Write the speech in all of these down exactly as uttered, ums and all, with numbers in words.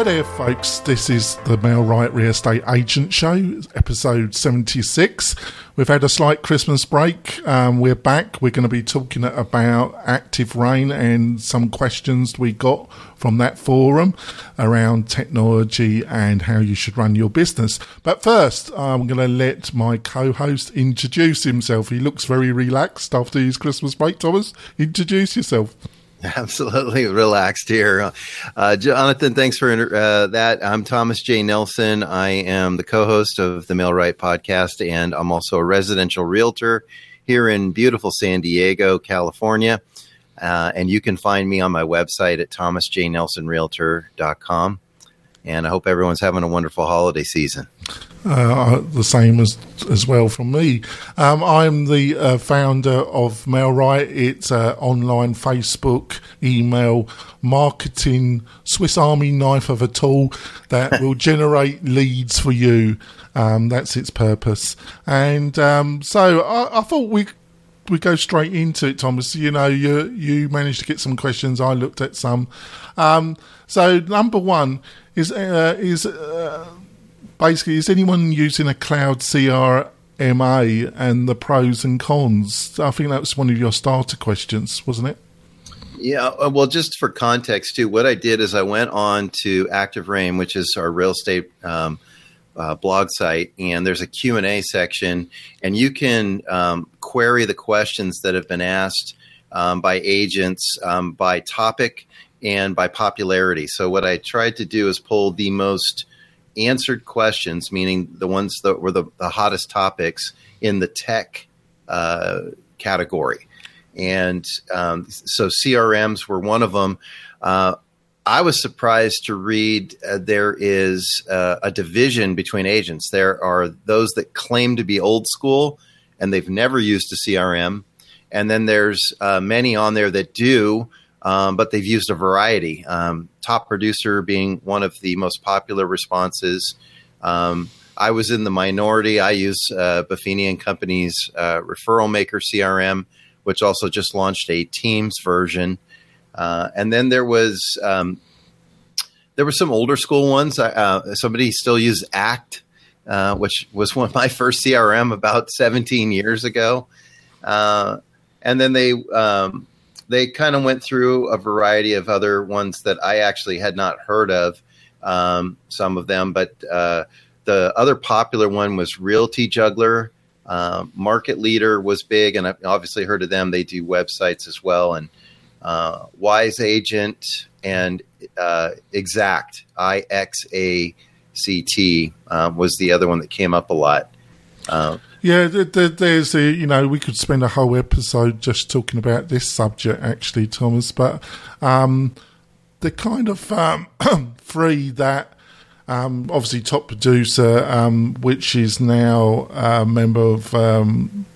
there, folks. This is the Mail Right Real Estate Agent Show, episode seventy-six. We've had a slight Christmas break. Um, we're back. We're going to be talking about Active Rain and some questions we got from that forum around technology and how you should run your business. But first, I'm going to let my co-host introduce himself. He looks very relaxed after his Christmas break. Thomas, introduce yourself. Absolutely relaxed here. Uh, Jonathan, thanks for uh, that. I'm Thomas J. Nelson. I am the co-host of the Mail Right podcast, and I'm also a residential realtor here in beautiful San Diego, California. Uh, and you can find me on my website at thomas j nelson realtor dot com. And I hope everyone's having a wonderful holiday season. Uh, the same as as well from me. Um, I'm the uh, founder of MailRight. It's an online Facebook, email, marketing, Swiss Army knife of a tool that will generate leads for you. Um, that's its purpose. And um, so I, I thought we we go straight into it, Thomas. You know, you you managed to get some questions. I looked at some. Um, so number one is uh, is. Uh, Basically, is anyone using a cloud C R M A and the pros and cons? I think that was one of your starter questions, wasn't it? Yeah, well, just for context, too, what I did is I went on to Active Rain, which is our real estate um, uh, blog site, and there's a Q and A section, and you can um, query the questions that have been asked um, by agents um, by topic and by popularity. So what I tried to do is pull the most answered questions, meaning the ones that were the, the hottest topics in the tech uh, category. And um, so C R Ms were one of them. Uh, I was surprised to read uh, there is uh, a division between agents. There are those that claim to be old school and they've never used a C R M. And then there's uh, many on there that do, Um, but they've used a variety. Um, Top Producer being one of the most popular responses. Um, I was in the minority. I use uh, Buffini and Company's uh, Referral Maker C R M, which also just launched a Teams version. Uh, and then there was um, there were some older school ones. Uh, somebody still used Act, uh, which was one of my first C R M about seventeen years ago. Uh, and then they um, They kind of went through a variety of other ones that I actually had not heard of, um, some of them. But uh, the other popular one was Realty Juggler. Uh, Market Leader was big, and I've obviously heard of them. They do websites as well. And uh, Wise Agent and uh, Exact, I X A C T, uh, was the other one that came up a lot. Uh, Yeah, there's a, you know, we could spend a whole episode just talking about this subject, actually, Thomas. But um, the kind of um, free that, um, obviously, Top Producer, um, which is now a member of um,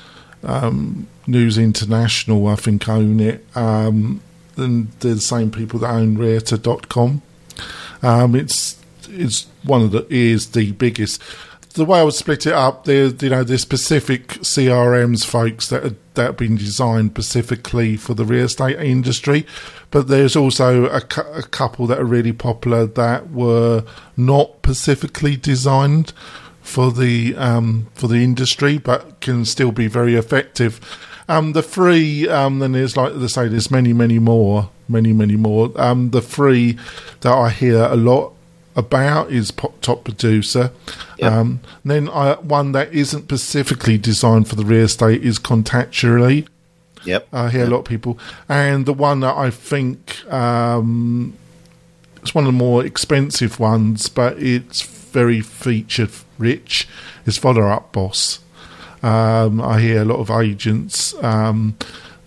um, News International, I think, own it. Um, and they're the same people that own Realtor dot com. Um, it's it's one of the is the biggest. The way I would split it up, there, you know, there's specific C R Ms, folks, that are, that have been designed specifically for the real estate industry, but there's also a, cu- a couple that are really popular that were not specifically designed for the um, for the industry, but can still be very effective. Um, the free, um, then there's like they say, there's many, many more, many, many more. Um, the free that I hear a lot about is Top Producer. Yep. Um, then I, one that isn't specifically designed for the real estate is Contactually. Yep. I hear yep. a lot of people. And the one that I think um, it's one of the more expensive ones, but it's very feature rich, is Follow Up Boss. Um, I hear a lot of agents um,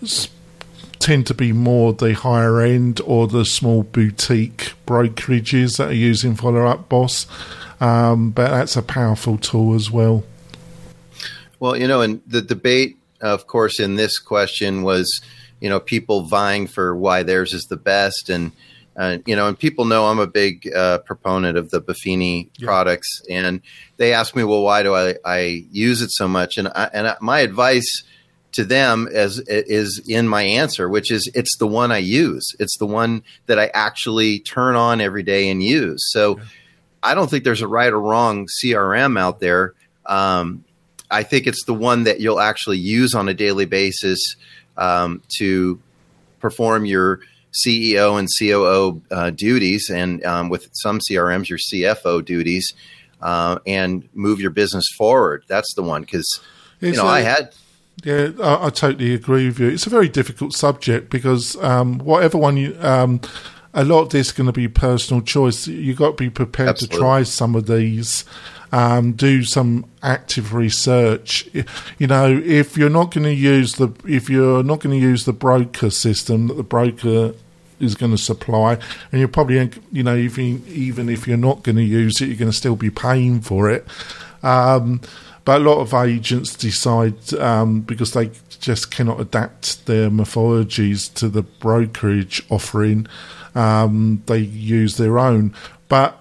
tend to be more the higher end or the small boutique brokerages that are using Follow Up Boss. Um, but that's a powerful tool as well. Well, you know, and the debate, of course, in this question was, you know, people vying for why theirs is the best. And, uh, you know, and people know I'm a big uh, proponent of the Buffini yeah. products. And they ask me, well, why do I, I use it so much? And, I, and I, my advice to them as is in my answer, which is it's the one I use. It's the one that I actually turn on every day and use. So okay. I don't think there's a right or wrong C R M out there. Um, I think it's the one that you'll actually use on a daily basis um, to perform your C E O and C O O uh, duties, and um, with some C R Ms, your C F O duties, uh, and move your business forward. That's the one, because you know a, I had. Yeah, I, I totally agree with you. It's a very difficult subject because um, whatever one you, um, a lot of this is going to be personal choice. You've got to be prepared Absolutely. to try some of these. Um, do some active research. You know, if you're not going to use the if you're not going to use the broker system that the broker is going to supply, and you're probably, you know, even even if you're not going to use it, you're going to still be paying for it. Um, but a lot of agents decide um, because they just cannot adapt their methodologies to the brokerage offering, um, they use their own. But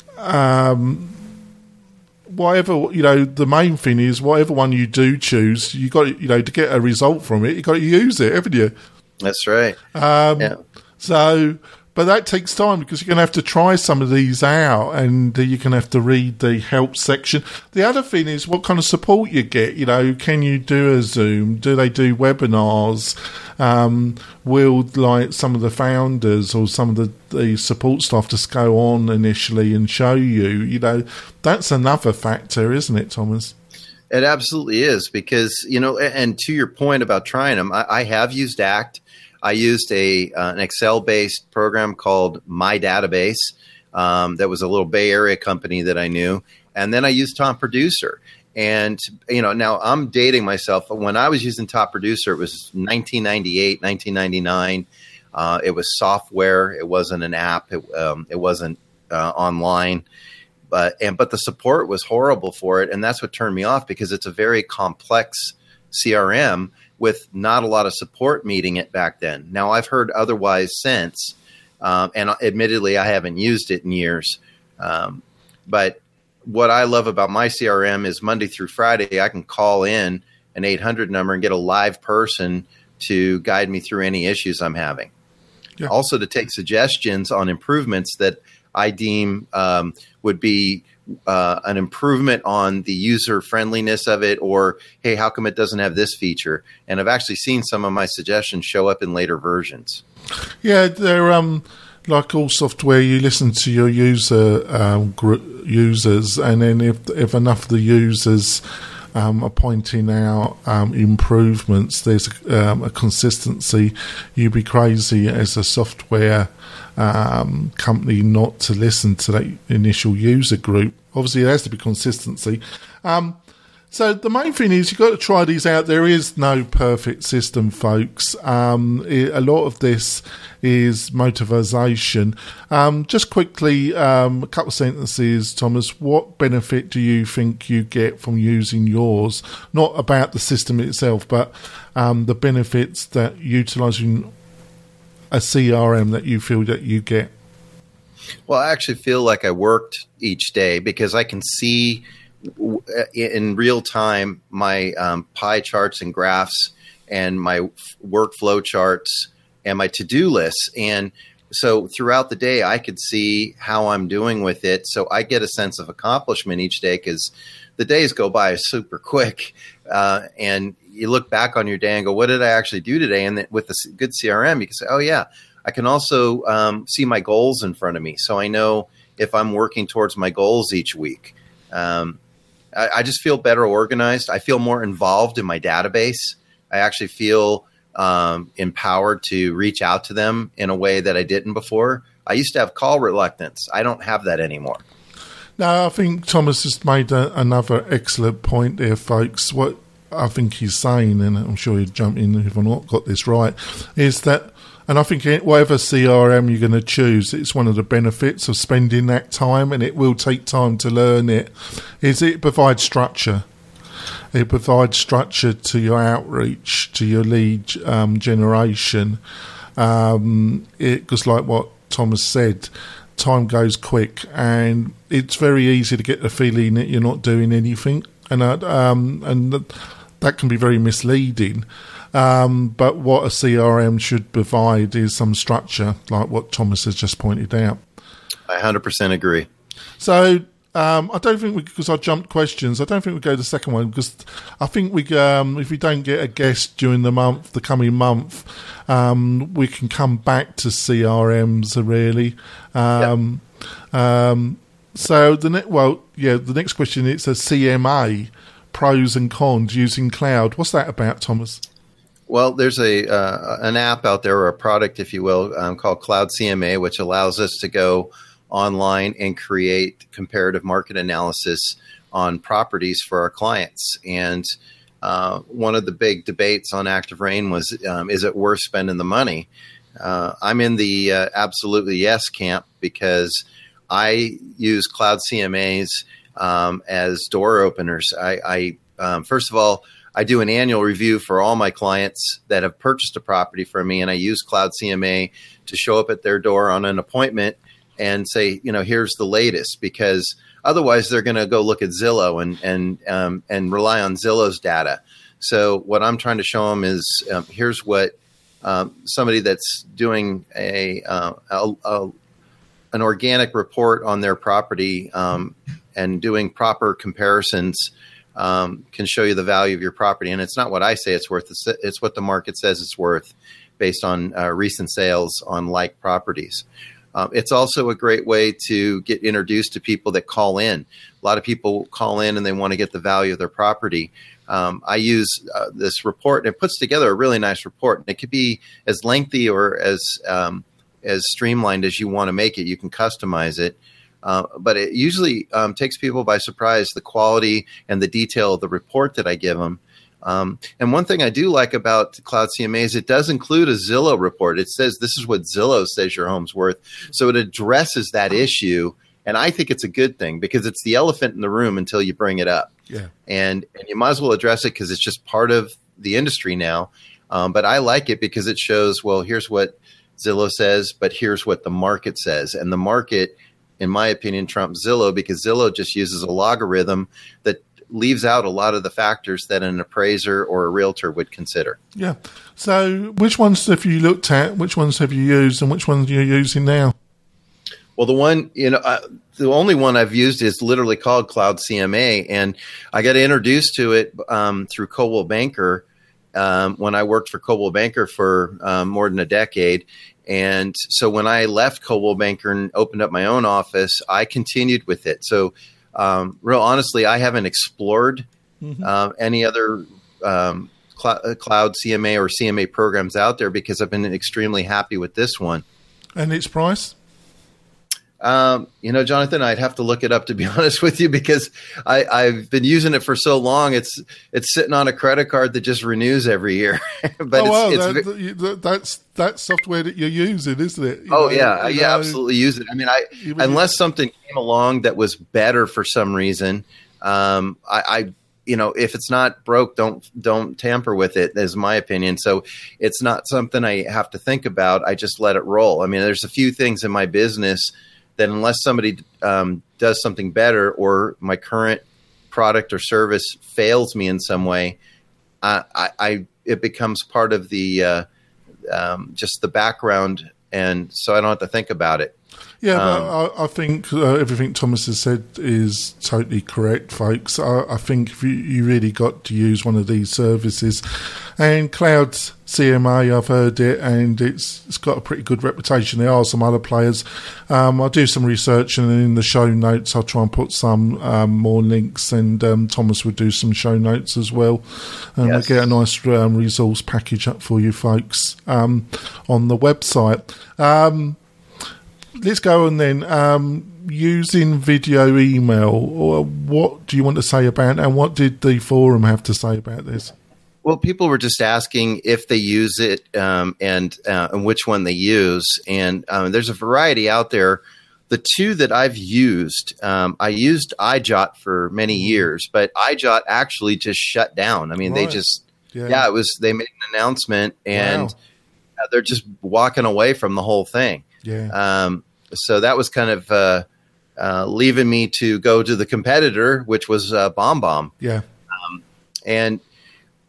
um, whatever, you know, the main thing is whatever one you do choose, you got, you know, to get a result from it, you got to use it, haven't you? That's right. Um, yeah. So, but that takes time because you're going to have to try some of these out, and you're going to have to read the help section. The other thing is what kind of support you get. You know, can you do a Zoom? Do they do webinars? Um, will like some of the founders or some of the, the support staff just go on initially and show you? You know, that's another factor, isn't it, Thomas? It absolutely is, because, you know, and to your point about trying them, I, I have used ACT. I used a uh, an Excel-based program called My Database um, that was a little Bay Area company that I knew. And then I used Top Producer. And, you know, now I'm dating myself. When I was using Top Producer, it was nineteen ninety-eight, nineteen ninety-nine. Uh, it was software. It wasn't an app. It, um, it wasn't uh, online. But and but the support was horrible for it. And that's what turned me off, because it's a very complex C R M with not a lot of support meeting it back then. Now, I've heard otherwise since, um, and admittedly, I haven't used it in years. Um, but what I love about my C R M is Monday through Friday, I can call in an eight hundred number and get a live person to guide me through any issues I'm having. Yeah. Also to take suggestions on improvements that I deem um, would be uh, an improvement on the user friendliness of it, or, hey, how come it doesn't have this feature? And I've actually seen some of my suggestions show up in later versions. Yeah, they're um, like all software, you listen to your user um, gr- users, and then if, if enough of the users um, are pointing out um, improvements, there's um, a consistency. You'd be crazy as a software Um, company not to listen to that initial user group. Obviously, there has to be consistency. Um, so the main thing is you've got to try these out. There is no perfect system, folks. Um, it, a lot of this is motivation. Um, just quickly, um, a couple of sentences, Thomas. What benefit do you think you get from using yours? Not about the system itself, but um, the benefits that utilising a C R M that you feel that you get? Well, I actually feel like I worked each day, because I can see in real time my um, pie charts and graphs and my workflow charts and my to-do lists. And so throughout the day, I could see how I'm doing with it. So I get a sense of accomplishment each day, because the days go by super quick. Uh, and you look back on your day and go, what did I actually do today? And with a good C R M, you can say, oh, yeah, I can also um, see my goals in front of me. So I know if I'm working towards my goals each week. Um, I, I just feel better organized. I feel more involved in my database. I actually feel um, empowered to reach out to them in a way that I didn't before. I used to have call reluctance. I don't have that anymore. No, I think Thomas has made a, another excellent point there, folks. What I think he's saying, and I'm sure he'll jump in if I've not got this right, is that, and I think whatever C R M you're going to choose, it's one of the benefits of spending that time, and it will take time to learn it, is it provides structure. It provides structure to your outreach, to your lead um, generation. Um, it goes like what Thomas said, time goes quick, and it's very easy to get the feeling that you're not doing anything. And uh, um, and that can be very misleading. Um, but what a C R M should provide is some structure, like what Thomas has just pointed out. I one hundred percent agree. So um, I don't think we, because I jumped questions, I don't think we go to the second one, because I think we, um, if we don't get a guest during the month, the coming month, um, we can come back to C R Ms really. Um, yep. um, so the ne- well, yeah, the next question, it's a C M A, pros and cons using cloud. What's that about, Thomas? Well, there's a uh, an app out there, or a product, if you will, um, called Cloud C M A, which allows us to go online and create comparative market analysis on properties for our clients. And uh, one of the big debates on Active Rain was, um, is it worth spending the money? Uh, I'm in the uh, absolutely yes camp, because I use Cloud C M As um, as door openers. I, I um, first of all, I do an annual review for all my clients that have purchased a property from me, and I use Cloud C M A to show up at their door on an appointment and say, you know, here's the latest, because otherwise they're going to go look at Zillow and and um, and rely on Zillow's data. So what I'm trying to show them is um, here's what um, somebody that's doing a, uh, a, a an organic report on their property um, and doing proper comparisons Um, can show you the value of your property. And it's not what I say it's worth. It's, it's what the market says it's worth based on uh, recent sales on like properties. Um, it's also a great way to get introduced to people that call in. A lot of people call in and they want to get the value of their property. Um, I use uh, this report, and it puts together a really nice report. And it could be as lengthy or as, um, as streamlined as you want to make it. You can customize it. Uh, but it usually um, takes people by surprise, the quality and the detail of the report that I give them. Um, and one thing I do like about Cloud C M A is it does include a Zillow report. It says this is what Zillow says your home's worth. So it addresses that issue. And I think it's a good thing, because it's the elephant in the room until you bring it up. Yeah. And, and you might as well address it, because it's just part of the industry now. Um, but I like it because it shows, well, here's what Zillow says, but here's what the market says. And the market, in my opinion, trumps Zillow, because Zillow just uses a logarithm that leaves out a lot of the factors that an appraiser or a realtor would consider. Yeah. So which ones have you looked at? Which ones have you used, and which ones are you using now? Well, the one, you know, uh, the only one I've used is literally called Cloud C M A. And I got introduced to it um, through Coldwell Banker um, when I worked for Coldwell Banker for um, more than a decade. And so when I left Coldwell Banker and opened up my own office, I continued with it. So um, real honestly, I haven't explored mm-hmm. uh, any other um, cl- Cloud C M A or C M A programs out there, because I've been extremely happy with this one. And its price? Um, you know, Jonathan, I'd have to look it up, to be honest with you, because I, I've been using it for so long. It's it's sitting on a credit card that just renews every year. but oh, wow, it's, that, it's, that, that's that's software that you're using, isn't it? You oh know, yeah, you yeah, know, absolutely use it. I mean, I unless something came along that was better for some reason, um, I, I you know, if it's not broke, don't don't tamper with it, is my opinion. So it's not something I have to think about. I just let it roll. I mean, there's a few things in my business that unless somebody um, does something better, or my current product or service fails me in some way, I, I, I it becomes part of the uh, um, just the background, and so I don't have to think about it. Yeah, um, but I, I think uh, everything Thomas has said is totally correct, folks. I, I think if you, you really got to use one of these services, and Cloud C M A, I've heard it, and it's it's got a pretty good reputation. There are some other players. Um, I'll do some research, and in the show notes, I'll try and put some um, more links, and um, Thomas would do some show notes as well, and yes. we'll get a nice um, resource package up for you folks um, on the website. Um, Let's go on then. Um, using video email, or what do you want to say about it, and what did the forum have to say about this? Well, people were just asking if they use it um, and, uh, and which one they use. And um, there's a variety out there. The two that I've used, um, I used iJot for many years, but iJot actually just shut down. I mean, right. they just, yeah. yeah, it was, they made an announcement, and wow. they're just walking away from the whole thing. Yeah. Um, so that was kind of uh, uh, leaving me to go to the competitor, which was uh, BombBomb. Yeah. Um, and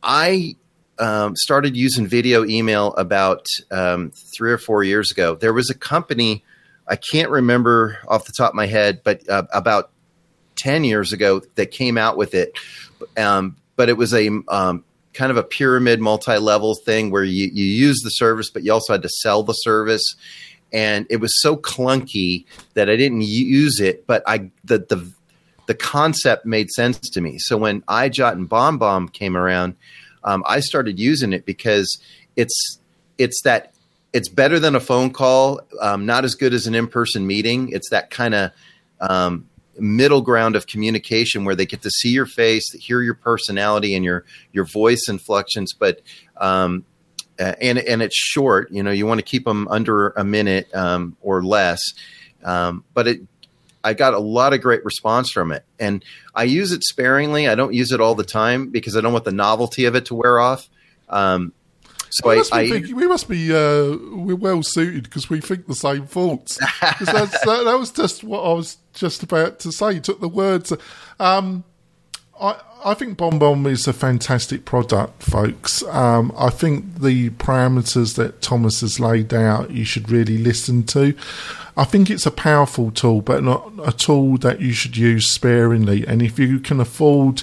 I um, started using video email about um, three or four years ago. There was a company, I can't remember off the top of my head, but uh, about ten years ago that came out with it. Um, but it was a um, kind of a pyramid multi-level thing where you, you use the service, but you also had to sell the service. And it was so clunky that I didn't use it, but I the the the concept made sense to me. So when iJot and BombBomb came around, um, I started using it because it's it's that it's better than a phone call, um, not as good as an in-person meeting. It's that kind of um, middle ground of communication where they get to see your face, hear your personality and your your voice inflections, but um, Uh, and and it's short. You know, you want to keep them under a minute um, or less. Um, but it, I got a lot of great response from it, and I use it sparingly. I don't use it all the time because I don't want the novelty of it to wear off. Um, so we I, must be, I thinking, we must be uh, we're well suited because we think the same thoughts. that's, that, that was just what I was just about to say. You took the words. Um, I, I think BombBomb is a fantastic product, folks. Um, I think the parameters that Thomas has laid out, you should really listen to. I think it's a powerful tool, but not a tool that you should use sparingly. And if you can afford,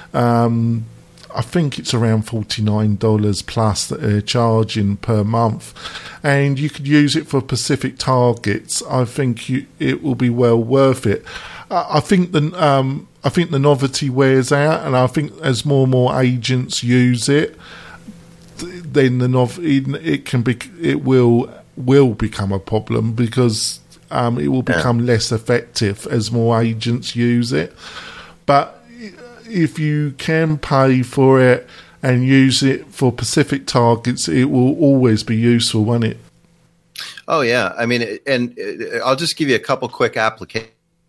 um, I think it's around forty-nine dollars plus that they're charging per month, and you could use it for specific targets, I think you, it will be well worth it. I think the um, I think the novelty wears out, and I think as more and more agents use it, then the nov it, it can be it will will become a problem because um, it will become yeah. less effective as more agents use it. But if you can pay for it and use it for specific targets, it will always be useful, won't it? Oh yeah, I mean, and I'll just give you a couple quick applications.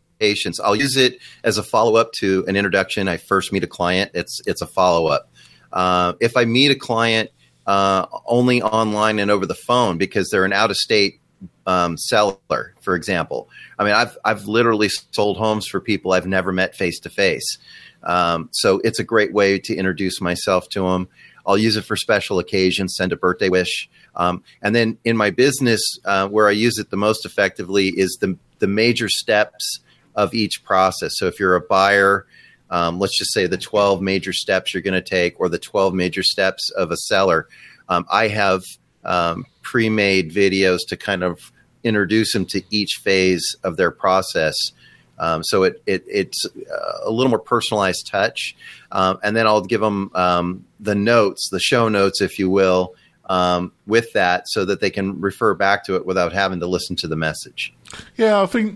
I'll use it as a follow-up to an introduction. I first meet a client. It's it's a follow-up. Uh, if I meet a client uh, only online and over the phone because they're an out-of-state um, seller, for example. I mean, I've I've literally sold homes for people I've never met face-to-face. Um, so it's a great way to introduce myself to them. I'll use it for special occasions, send a birthday wish. Um, and then in my business, uh, where I use it the most effectively is the the major steps of each process. So if you're a buyer, um, let's just say the twelve major steps you're going to take or the twelve major steps of a seller. Um, I have um, pre-made videos to kind of introduce them to each phase of their process. Um, so it, it it's a little more personalized touch. Um, and then I'll give them um, the notes, the show notes, if you will, um, with that so that they can refer back to it without having to listen to the message. Yeah, I think...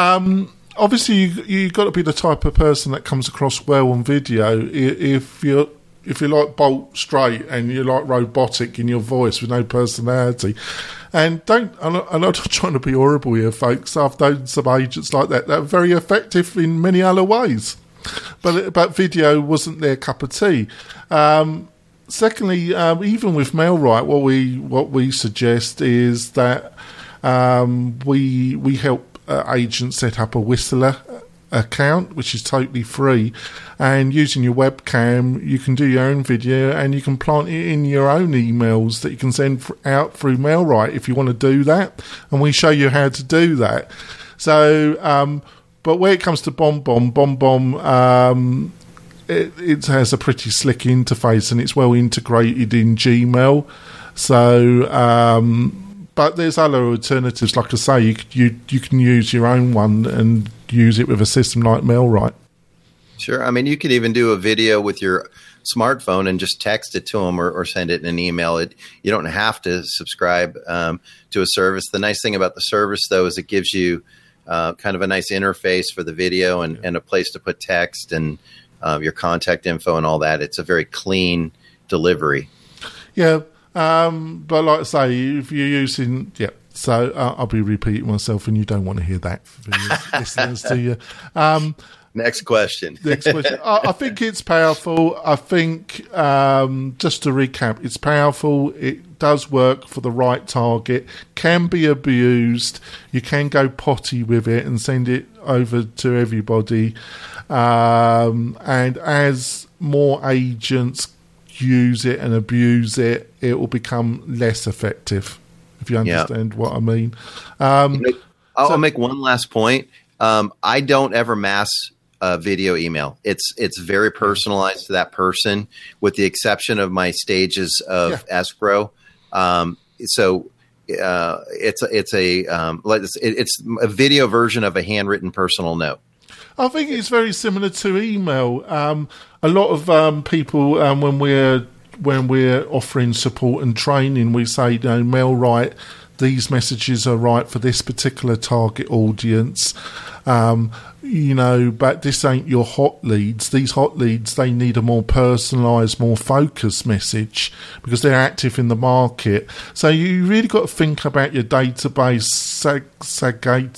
Um Obviously, you you got to be the type of person that comes across well on video. If you're if you're like bolt straight and you're like robotic in your voice with no personality, and don't I'm not, I'm not trying to be horrible here, folks. I've known some agents like that that are very effective in many other ways, but but video wasn't their cup of tea. Um, secondly, um, even with MailRite, what we what we suggest is that um, we we help. Uh, agent set up a Whistler account, which is totally free, and using your webcam you can do your own video and you can plant it in your own emails that you can send f- out through MailRite if you want to do that, and we show you how to do that. So um, but when it comes to BombBomb, BombBomb um, it, it has a pretty slick interface and it's well integrated in Gmail, so um but there's other alternatives. Like I say, you, you you can use your own one and use it with a system like MailRite. Sure. I mean, you could even do a video with your smartphone and just text it to them or, or send it in an email. It, you don't have to subscribe um, to a service. The nice thing about the service, though, is it gives you uh, kind of a nice interface for the video and, and a place to put text and uh, your contact info and all that. It's a very clean delivery. Yeah. Um, but like I say, if you're using, yeah, so uh, I'll be repeating myself and you don't want to hear that for listeners to you. Um, next question. next question. I, I think it's powerful. I think, um, just to recap, it's powerful. It does work for the right target, can be abused. You can go potty with it and send it over to everybody. Um, and as more agents use it and abuse it, it will become less effective, if you understand yeah. what I mean. Um, I'll, so, I'll make one last point. Um, I don't ever mass uh, video email. It's it's very personalized to that person, with the exception of my stages of yeah. escrow. Um, so uh, it's a, it's a um, it's, it's a video version of a handwritten personal note. I think it's very similar to email. Um, a lot of um, people, um, when we're when we're offering support and training, we say, you know, MailRite, these messages are right for this particular target audience, um, you know, but this ain't your hot leads. These hot leads, they need a more personalised, more focused message because they're active in the market. So you really got to think about your database seg- seg-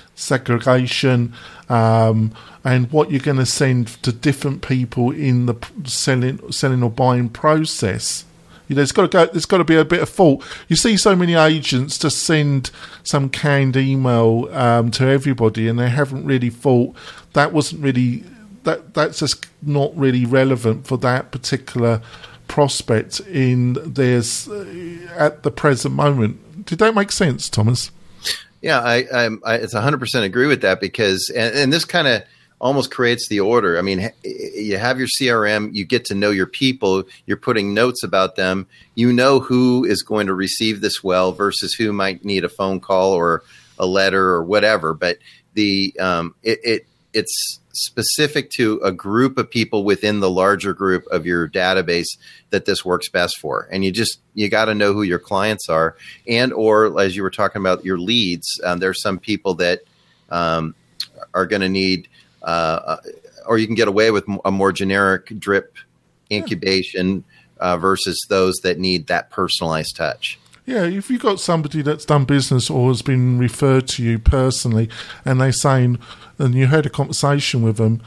segregation um, and what you're going to send to different people in the selling, selling or buying process. You know, there's got to go. There's got to be a bit of thought. You see so many agents just send some canned email um, to everybody, and they haven't really thought that wasn't really that. That's just not really relevant for that particular prospect in theirs uh, at the present moment. Did that make sense, Thomas? Yeah, I, I, I it's one hundred percent agree with that because, and, and this kind of almost creates the order. I mean, you have your C R M, you get to know your people, you're putting notes about them, you know who is going to receive this well versus who might need a phone call or a letter or whatever. But the um, it, it it's specific to a group of people within the larger group of your database that this works best for. And you just, you got to know who your clients are. And, or as you were talking about your leads, um, there's some people that um, are going to need, uh, or you can get away with a more generic drip incubation uh, versus those that need that personalized touch. Yeah, if you've got somebody that's done business or has been referred to you personally and they're saying, and you had a conversation with them,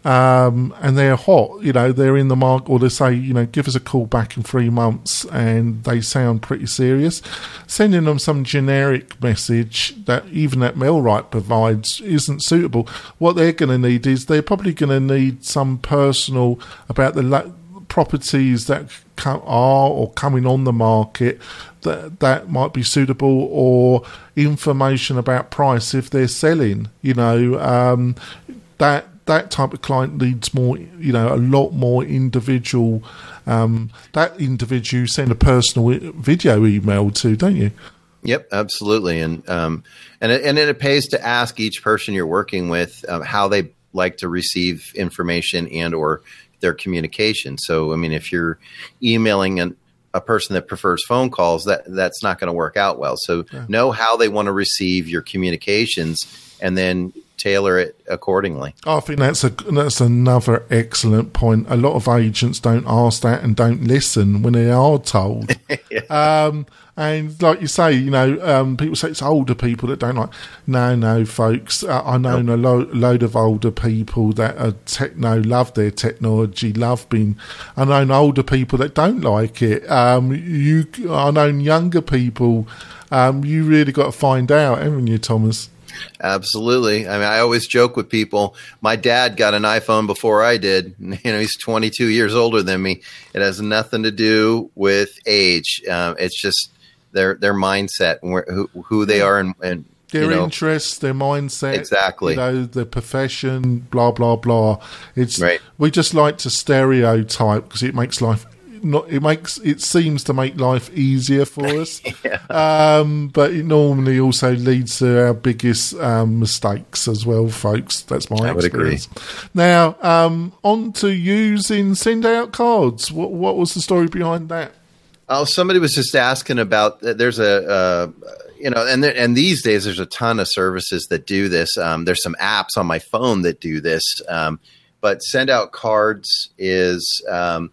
um, and they're hot, you know, they're in the market, or they say, you know, give us a call back in three months, and they sound pretty serious, sending them some generic message that even that MailRite provides isn't suitable. What they're going to need is they're probably going to need some personal about the la- properties that come, are or coming on the market that that might be suitable, or information about price if they're selling. You know, um, that that type of client needs more. You know, a lot more individual. Um, that individual you send a personal video email to, don't you? Yep, absolutely, and um, and it, and it pays to ask each person you're working with um, how they like to receive information and or their communication. So, I mean, if you're emailing an a person that prefers phone calls, that that's not going to work out well. So yeah. know how they want to receive your communications and then tailor it accordingly. I think that's a that's another excellent point. A lot of agents don't ask that and don't listen when they are told. yeah. um, and like you say, you know, um, people say it's older people that don't like. No, no, folks. Uh, I know nope. a lo- load of older people that are techno, love their technology, love being. I know older people that don't like it. Um, you, I know younger people. Um, you really got to find out, haven't you, Thomas? Absolutely. I mean, I always joke with people. My dad got an iPhone before I did. You know, he's twenty-two years older than me. It has nothing to do with age. Um, it's just their their mindset and where, who who they are and, and their you know, interests, their mindset, exactly. You know, their profession, blah blah blah. It's right. We just like to stereotype because it makes life. Not, it makes it seems to make life easier for us, yeah. um, but it normally also leads to our biggest um, mistakes as well, folks. That's my I would experience. agree. Now, um, on to using send out cards. What what was the story behind that? Oh, somebody was just asking about. There's a uh, you know, and there, and these days there's a ton of services that do this. Um, there's some apps on my phone that do this, um, but send out cards is. Um,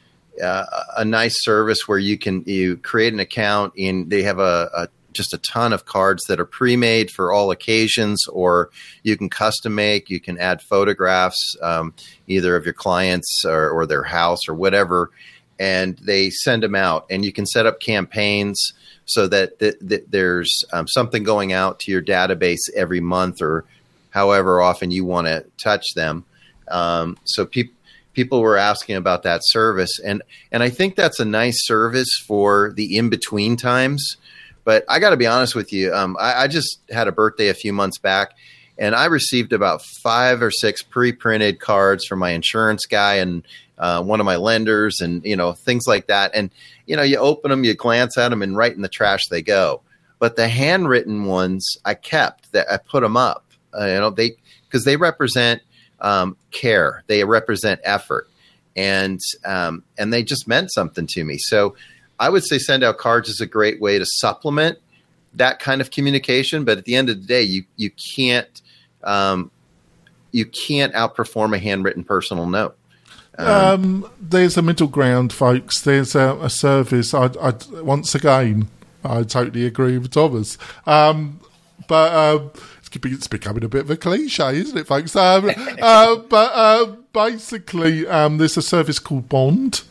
Uh, a nice service where you can you create an account and they have a, a just a ton of cards that are pre-made for all occasions, or you can custom make. You can add photographs, um, either of your clients or, or their house or whatever, and they send them out. And you can set up campaigns so that, that, that there's um, something going out to your database every month or however often you want to touch them. Um, so people. people were asking about that service. And, and I think that's a nice service for the in-between times. But I got to be honest with you. Um, I, I just had a birthday a few months back, and I received about five or six pre-printed cards from my insurance guy and uh, one of my lenders and, you know, things like that. And, you know, you open them, you glance at them, and right in the trash they go. But the handwritten ones I kept, that I put them up, uh, you know, they, because they represent um, care. They represent effort. And, um, and they just meant something to me. So I would say send out cards is a great way to supplement that kind of communication. But at the end of the day, you, you can't, um, you can't outperform a handwritten personal note. Um, um, there's a middle ground, folks. There's a, a service. I, I, once again, I totally agree with Thomas. Um, but um, it's, it's becoming a bit of a cliche, isn't it, folks? Um, uh, but uh, basically, um, there's a service called Bond.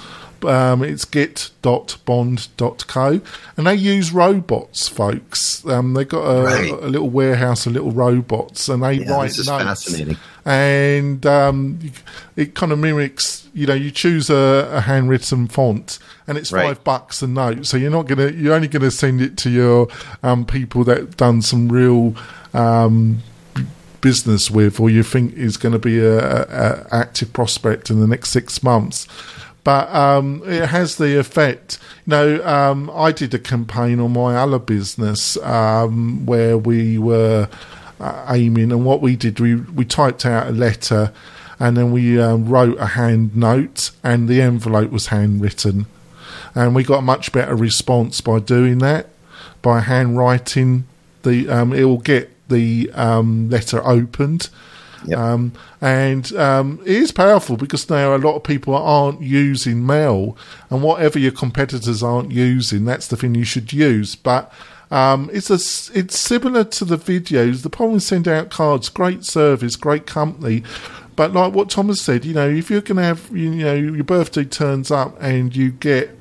Um, it's git dot bond dot co, and they use robots, folks. Um, they've got a, right. a little warehouse of little robots, and they yeah, write this is notes. Fascinating. And um, it kind of mimics, you know, you choose a, a handwritten font, and it's Right. five bucks a note. So you're not gonna, you're only gonna send it to your um, people that have done some real um, business with, or you think is going to be a, a, a active prospect in the next six months. But um, it has the effect. You know, um, I did a campaign on my other business um, where we were uh, aiming, and what we did, we we typed out a letter, and then we um, wrote a hand note, and the envelope was handwritten, and we got a much better response by doing that, by handwriting the. Um, it will get the um, letter opened. Yep. Um, and um, it is powerful because now a lot of people aren't using mail, and whatever your competitors aren't using, that's the thing you should use. But um, it's a, it's similar to the videos. The problem is send out cards, great service, great company. But like what Thomas said, you know, if you're going to have, you know, your birthday turns up and you get,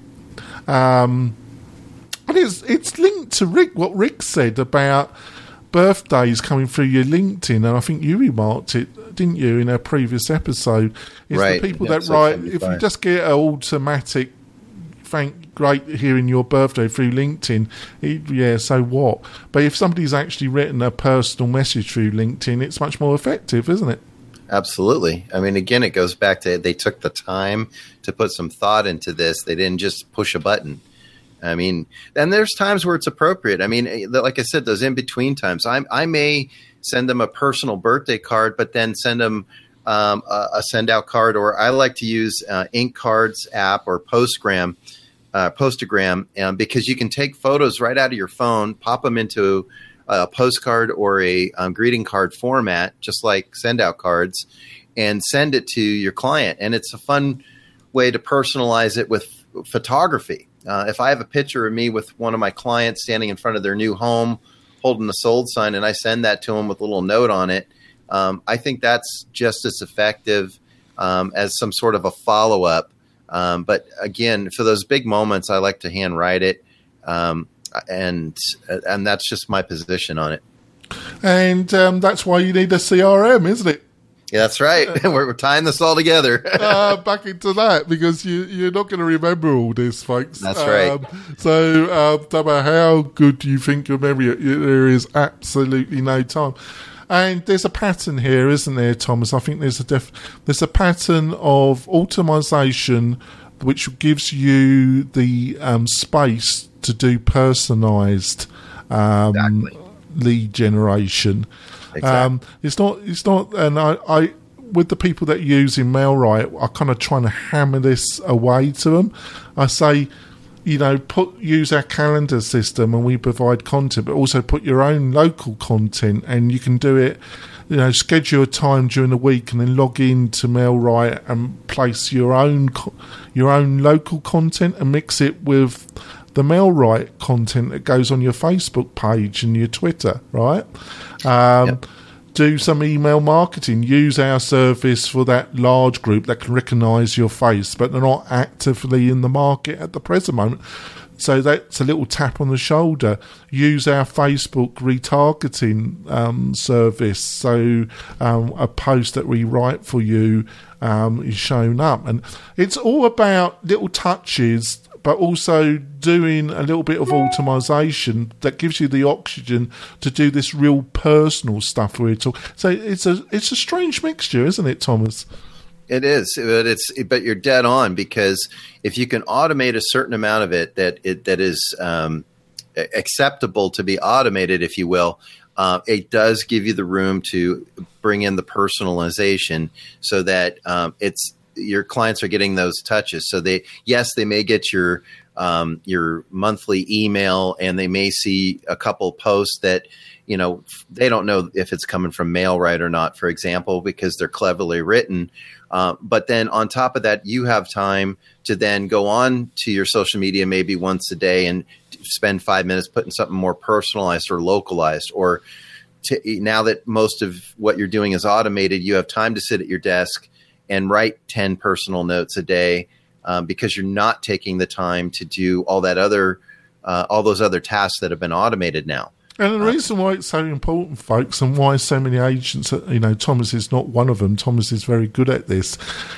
um, and it's it's linked to Rick, what Rick said about birthdays coming through your LinkedIn, and I think you remarked it, didn't you, in a previous episode? It's right. the people yeah, that write, if you just get an automatic, thank, great hearing your birthday through LinkedIn, it, yeah, so what? But if somebody's actually written a personal message through LinkedIn, it's much more effective, isn't it? Absolutely. I mean, again, it goes back to they took the time to put some thought into this. They didn't just push a button. I mean, and there's times where it's appropriate. I mean, like I said, those in-between times, I, I may send them a personal birthday card, but then send them um, a, a send-out card, or I like to use uh, Ink Cards app or Postgram, uh, Postagram, um, because you can take photos right out of your phone, pop them into a postcard or a um, greeting card format, just like send-out cards, and send it to your client. And it's a fun way to personalize it with photography. Uh, if I have a picture of me with one of my clients standing in front of their new home holding a sold sign, and I send that to them with a little note on it, um, I think that's just as effective um, as some sort of a follow-up. Um, but again, for those big moments, I like to handwrite it, um, and and that's just my position on it. And um, that's why you need a C R M, isn't it? Yeah, that's right. we're, we're tying this all together. uh, back into that, because you, you're not going to remember all this, folks. That's right. Um, so uh, no matter how good you think your memory, there is absolutely no time. And there's a pattern here, isn't there, Thomas? I think there's a def- there's a pattern of automation which gives you the um, space to do personalised um, Exactly. lead generation. Exactly. Um, it's not, it's not, and I, I, with the people that use in MailRite, I kind of trying to hammer this away to them. I say, you know, put use our calendar system and we provide content, but also put your own local content, and you can do it. You know, schedule a time during the week and then log in to MailRite and place your own co- your own local content and mix it with the MailRite content that goes on your Facebook page and your Twitter, right? Um, yep. Do some email marketing. Use our service for that large group that can recognise your face, but they're not actively in the market at the present moment. So that's a little tap on the shoulder. Use our Facebook retargeting um, service. So um, a post that we write for you um, is shown up. And it's all about little touches, but also doing a little bit of automation that gives you the oxygen to do this real personal stuff we're talking. So it's a it's a strange mixture, isn't it, Thomas? It is, but it's but you're dead on, because if you can automate a certain amount of it that it that is um, acceptable to be automated, if you will, uh, it does give you the room to bring in the personalization so that um, it's. Your clients are getting those touches. So they, yes, they may get your, um, your monthly email, and they may see a couple posts that, you know, they don't know if it's coming from MailRite or not, for example, because they're cleverly written. Uh, but then on top of that, you have time to then go on to your social media maybe once a day and spend five minutes putting something more personalized or localized. Or to, now that most of what you're doing is automated, you have time to sit at your desk and write ten personal notes a day, um, because you're not taking the time to do all that other, uh, all those other tasks that have been automated now. And the reason why it's so important, folks, and why so many agents, you know, Thomas is not one of them. Thomas is very good at this.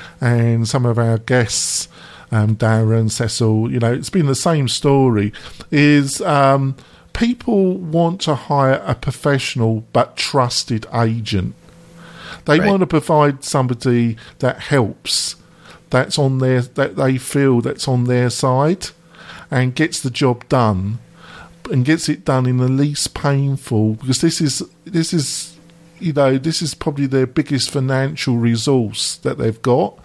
And some of our guests, um, Darren, Cecil, you know, it's been the same story, is um, people want to hire a professional but trusted agent. They right. want to provide somebody that helps, that's on their, that they feel that's on their side, and gets the job done, and gets it done in the least painful. Because this is this is, you know, this is probably their biggest financial resource that they've got,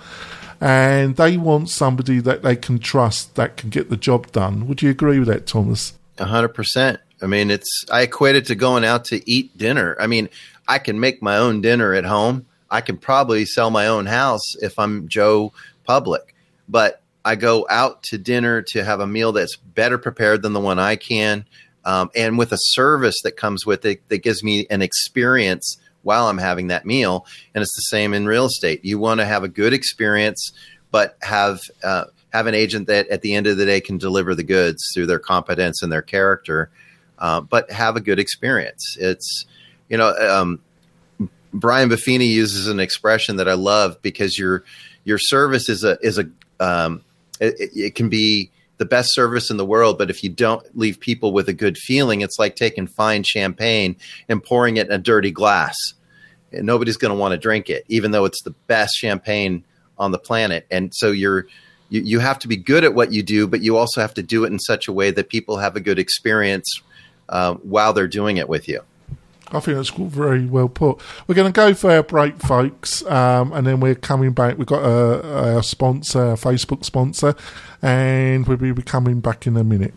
and they want somebody that they can trust that can get the job done. Would you agree with that, Thomas? A hundred percent. I mean, it's I equate it to going out to eat dinner. I mean, I can make my own dinner at home. I can probably sell my own house if I'm Joe Public, but I go out to dinner to have a meal that's better prepared than the one I can, um, and with a service that comes with it that gives me an experience while I'm having that meal. And it's the same in real estate. You want to have a good experience, but have uh, have an agent that at the end of the day can deliver the goods through their competence and their character, uh, but have a good experience. It's You know, um, Brian Buffini uses an expression that I love, because your your service is a is a um, it, it can be the best service in the world, but if you don't leave people with a good feeling, it's like taking fine champagne and pouring it in a dirty glass. And nobody's going to want to drink it, even though it's the best champagne on the planet. And so you're you, you have to be good at what you do, but you also have to do it in such a way that people have a good experience uh, while they're doing it with you. I think that's very well put. We're going to go for our break, folks, um, and then we're coming back. We've got a, a sponsor, a Facebook sponsor, and we'll be coming back in a minute.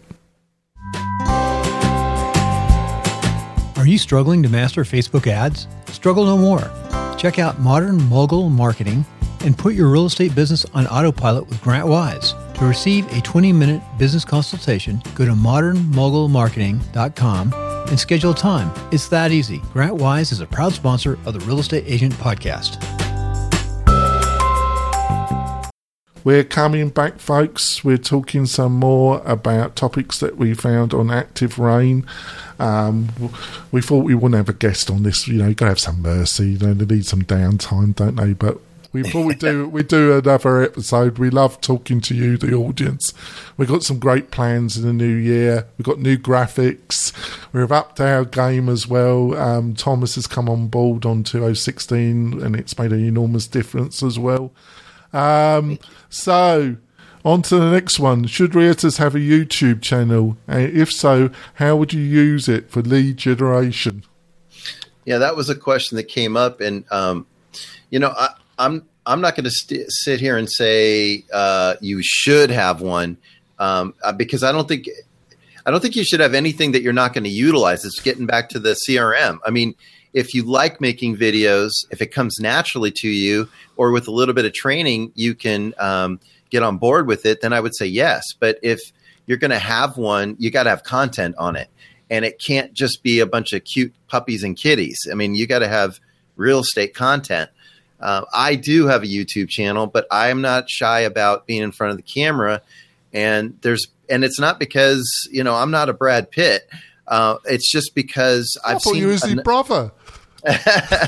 Are you struggling to master Facebook ads? Struggle no more. Check out Modern Mogul Marketing and put your real estate business on autopilot with Grant Wise. To receive a twenty-minute business consultation, go to modern mogul marketing dot com and schedule time. It's that easy. Grant Wise is a proud sponsor of the Real Estate Agent Podcast. We're coming back, folks. We're talking some more about topics that we found on Active Rain. Um, we thought we wouldn't have a guest on this. You know, you got to have some mercy. You know, they need some downtime, don't they? But we thought we'd do, we'd do another episode. We love talking to you, the audience. We've got some great plans in the new year. We've got new graphics. We've upped our game as well. Um, Thomas has come on board on two thousand sixteen, and it's made an enormous difference as well. Um, so, on to the next one. Should realtors have a YouTube channel? And if so, how would you use it for lead generation? Yeah, that was a question that came up. And, um, you know, I, I'm I'm not going to st- sit here and say uh, you should have one, um, because I don't think I don't think you should have anything that you're not going to utilize. It's getting back to the C R M. I mean, if you like making videos, if it comes naturally to you, or with a little bit of training, you can um, get on board with it, then I would say yes. But if you're going to have one, you got to have content on it. And it can't just be a bunch of cute puppies and kitties. I mean, you got to have real estate content. Uh, I do have a YouTube channel, but I'm not shy about being in front of the camera And there's, and it's not because, you know, I'm not a Brad Pitt. Uh, it's just because I I've thought seen you was his an- brother. uh,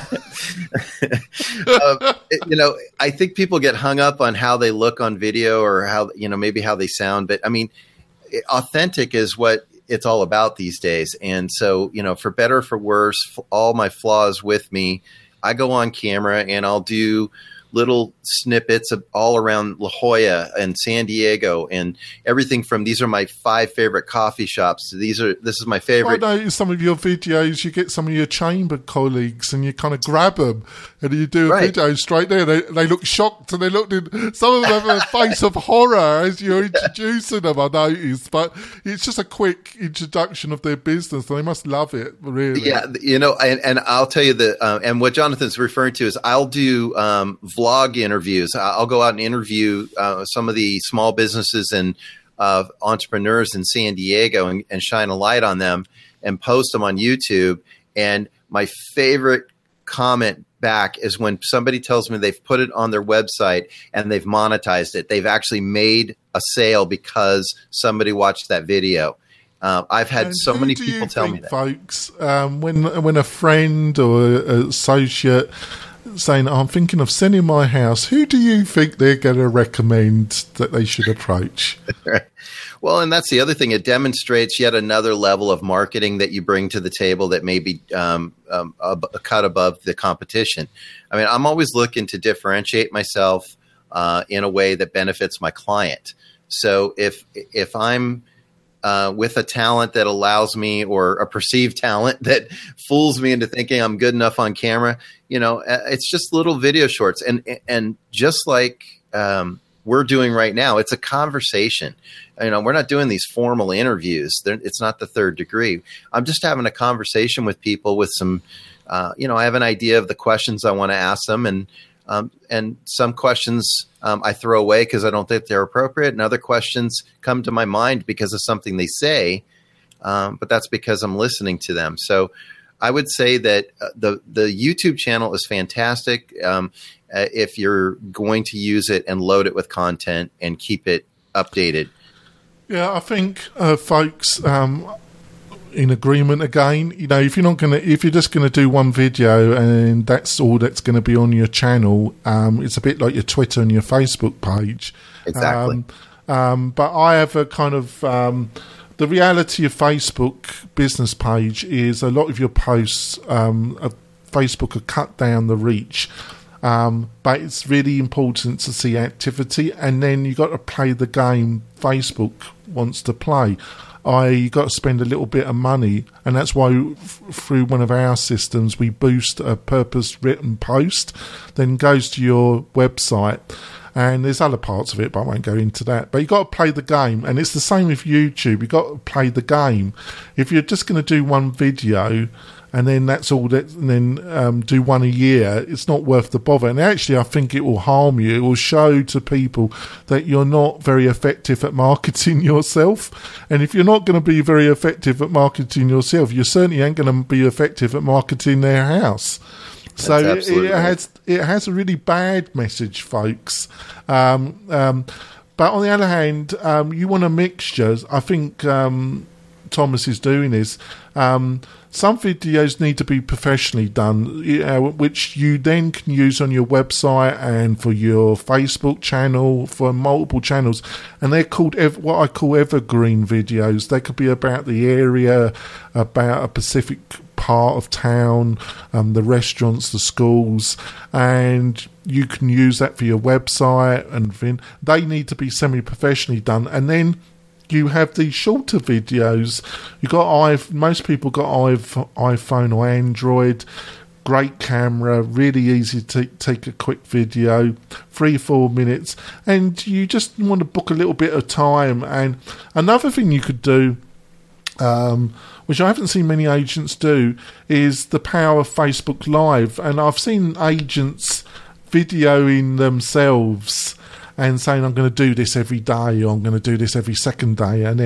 you know, I think people get hung up on how they look on video or how, you know, maybe how they sound. But I mean, authentic is what it's all about these days. And so, you know, for better or for worse, all my flaws with me, I go on camera and I'll do little snippets of all around La Jolla and San Diego and everything from these are my five favorite coffee shops. These are, this is my favorite. I know some of your videos, you get some of your chamber colleagues and you kind of grab them and you do a Right. video straight there. They, they look shocked and they looked in, some of them have a face of horror as you're introducing them, I noticed, but it's just a quick introduction of their business. They must love it, really. Yeah. You know, and, and I'll tell you that, uh, and what Jonathan's referring to is I'll do, um, vlog interviews. I'll go out and interview uh, some of the small businesses and uh, entrepreneurs in San Diego and, and shine a light on them and post them on YouTube. And my favorite comment back is when somebody tells me they've put it on their website and they've monetized it. They've actually made a sale because somebody watched that video. Uh, I've had And so who many do people you tell think, me that. folks, um, when when a friend or an associate saying, I'm thinking of selling my house, who do you think they're going to recommend that they should approach? Well, and that's the other thing. It demonstrates yet another level of marketing that you bring to the table that may be um, um, a, a cut above the competition. I mean, I'm always looking to differentiate myself uh, in a way that benefits my client. So if if I'm Uh, with a talent that allows me, or a perceived talent that fools me into thinking I'm good enough on camera, you know, it's just little video shorts. And, and just like um, we're doing right now, it's a conversation. You know, we're not doing these formal interviews. They're, it's not the third degree. I'm just having a conversation with people with some, uh, you know, I have an idea of the questions I want to ask them. And, um, and some questions um, I throw away because I don't think they're appropriate. And other questions come to my mind because of something they say. Um, but that's because I'm listening to them. So I would say that uh, the, the YouTube channel is fantastic. Um, uh, if you're going to use it and load it with content and keep it updated. Yeah, I think, uh, folks, um, in agreement again. You know, if you're not gonna, if you're just gonna do one video and that's all that's gonna be on your channel, um, it's a bit like your Twitter and your Facebook page. Exactly. Um, um, but I have a kind of um, the reality of Facebook business page is a lot of your posts, um, of Facebook are cut down the reach. Um, but it's really important to see activity, and then you got to play the game Facebook wants to play. I you got to spend a little bit of money, and that's why f- through one of our systems we boost a purpose-written post, then goes to your website, and there's other parts of it, but I won't go into that. But you got to play the game, and it's the same with YouTube. You got to play the game. If you're just going to do one video, and then that's all that, and then um, do one a year, it's not worth the bother. And actually, I think it will harm you. It will show to people that you're not very effective at marketing yourself. And if you're not going to be very effective at marketing yourself, you certainly ain't going to be effective at marketing their house. So it, it has it has a really bad message, folks. Um, um, but on the other hand, um, you want a mixture. I think um, Thomas is doing is. Um, Some videos need to be professionally done, you know, which you then can use on your website and for your Facebook channel, for multiple channels. And they're called ev- what I call evergreen videos. They could be about the area, about a specific part of town, um, the restaurants, the schools, and you can use that for your website. And then they need to be semi-professionally done. And then you have these shorter videos. You got i most people got iPhone or Android. Great camera, really easy to take a quick video, three four minutes, and you just want to book a little bit of time. And another thing you could do, um, which I haven't seen many agents do, is the power of Facebook Live. And I've seen agents videoing themselves and saying, I'm going to do this every day, or I'm going to do this every second day, and then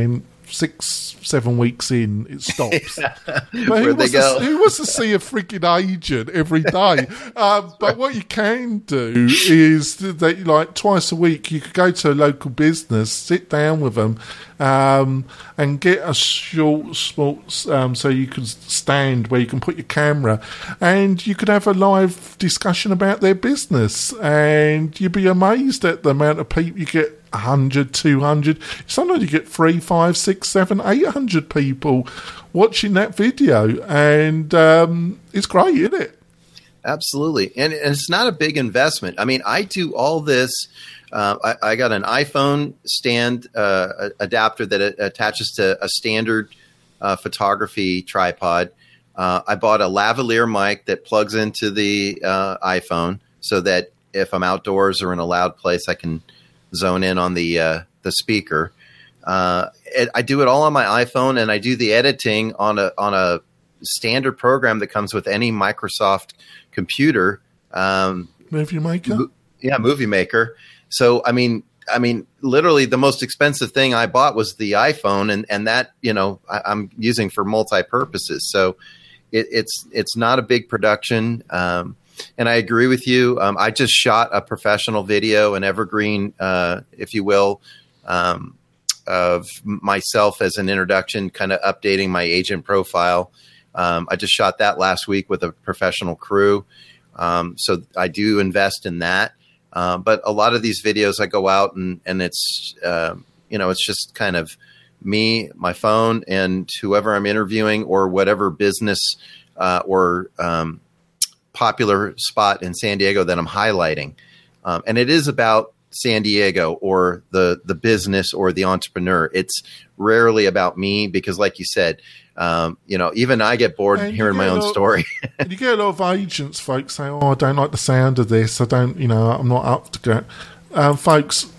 six, seven weeks in, it stops. But Where'd who they wants, go? to, who wants to see a freaking agent every day? um, but what you can do is that, like, twice a week, you could go to a local business, sit down with them, um, and get a short, small, um, so you can stand where you can put your camera, and you could have a live discussion about their business, and you'd be amazed at the amount of people you get. one hundred, two hundred, sometimes you get three, five, six, seven, eight hundred people watching that video, and um, it's great, isn't it? Absolutely. And, and it's not a big investment. I mean, I do all this. Uh, I, I got an iPhone stand uh, adapter that attaches to a standard uh, photography tripod. Uh, I bought a lavalier mic that plugs into the uh, iPhone so that if I'm outdoors or in a loud place, I can zone in on the uh, the speaker. Uh, it, I do it all on my iPhone, and I do the editing on a on a standard program that comes with any Microsoft computer. Um, Movie Maker? Mo- yeah, Movie Maker. So, I mean, I mean, literally the most expensive thing I bought was the iPhone, and, and that, you know, I, I'm using for multi-purposes. So it, it's it's not a big production. Um, and I agree with you. Um, I just shot a professional video, an evergreen, uh, if you will, um, of myself as an introduction, kind of updating my agent profile. Um, I just shot that last week with a professional crew. Um, so I do invest in that. Uh, but a lot of these videos I go out and, and it's, uh, you know, it's just kind of me, my phone, and whoever I'm interviewing or whatever business uh, or um, popular spot in San Diego that I'm highlighting. Um, and it is about San Diego or the, the business or the entrepreneur. It's rarely about me because, like you said, Um, you know, even I get bored and hearing my own lot, story. You get a lot of agents, folks, say, oh, I don't like the sound of this. I don't, you know, I'm not up to go. Um, folks,